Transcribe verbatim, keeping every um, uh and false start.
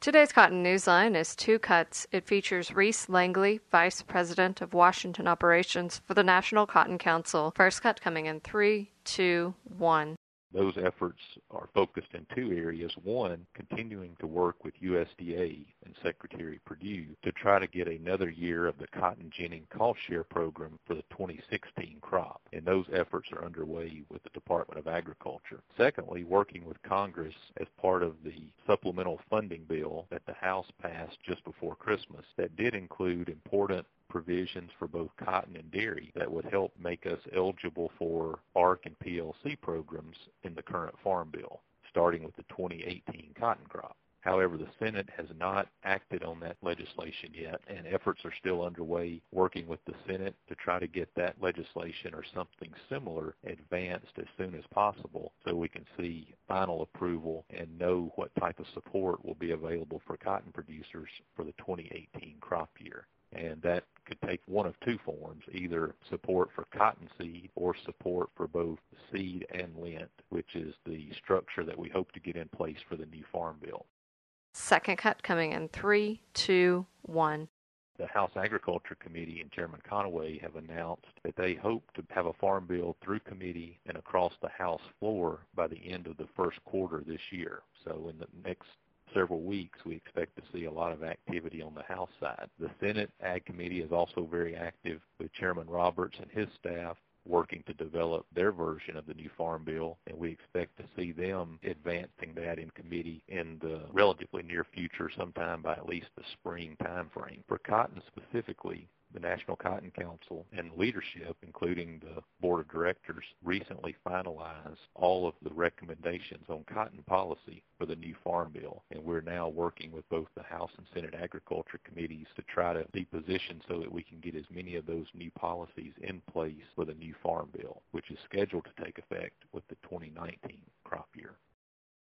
Today's Cotton Newsline is two cuts. It features Reese Langley, Vice President of Washington Operations for the National Cotton Council. First cut coming in three, two, one. Those efforts are focused in two areas. One, continuing to work with U S D A and Secretary Perdue to try to get another year of the cotton ginning cost share program for the twenty sixteen crop. And those efforts are underway with the Department of Agriculture. Secondly, working with Congress as part of the supplemental funding bill that the House passed just before Christmas that did include important provisions for both cotton and dairy that would help make us eligible for A R C and P L C programs in the current Farm Bill, starting with the twenty eighteen cotton crop. However, the Senate has not acted on that legislation yet, and efforts are still underway working with the Senate to try to get that legislation or something similar advanced as soon as possible so we can see final approval and know what type of support will be available for cotton producers for the twenty eighteen crop year. And that could take one of two forms, either support for cottonseed or support for both seed and lint, which is the structure that we hope to get in place for the new Farm Bill. Second cut coming in three, two, one. The House Agriculture Committee and Chairman Conaway have announced that they hope to have a Farm Bill through committee and across the House floor by the end of the first quarter this year. So in the next several weeks, we expect to see a lot of activity on the House side. The Senate Ag Committee is also very active with Chairman Roberts and his staff working to develop their version of the new Farm Bill, and we expect to see them advancing that in committee in the relatively near future, sometime by at least the spring time frame. For cotton specifically, the National Cotton Council and leadership, including the Board of Directors, recently finalized all of the recommendations on cotton policy for the new Farm Bill. And we're now working with both the House and Senate Agriculture Committees to try to be positioned so that we can get as many of those new policies in place for the new Farm Bill, which is scheduled to take effect with the twenty nineteen crop year.